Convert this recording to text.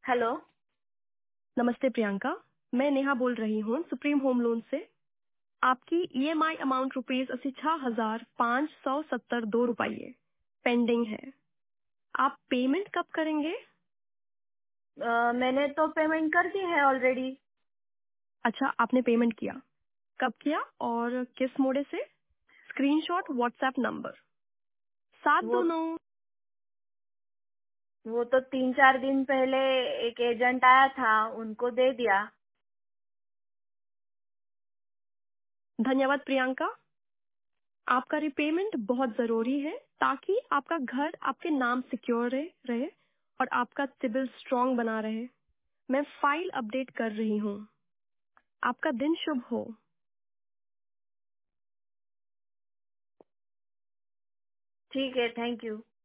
Hello. नमस्ते प्रियंका, मैं नेहा बोल रही हूँ सुप्रीम होम लोन से। आपकी ईएमआई अमाउंट ₹86,572 पेंडिंग है। आप पेमेंट कब करेंगे? मैंने तो पेमेंट कर दी है ऑलरेडी। अच्छा, आपने पेमेंट किया। कब किया और किस मोड से? स्क्रीनशॉट व्हाट्सएप नंबर सात वो दो नौ। वो तो 3-4 दिन पहले एक एजेंट आया था, उनको दे दिया। धन्यवाद प्रियंका। आपका रिपेमेंट बहुत जरूरी है ताकि आपका घर आपके नाम सिक्योर रहे और आपका सिबिल स्ट्रांग बना रहे। मैं फाइल अपडेट कर रही हूँ। आपका दिन शुभ हो। ठीक है, थैंक यू।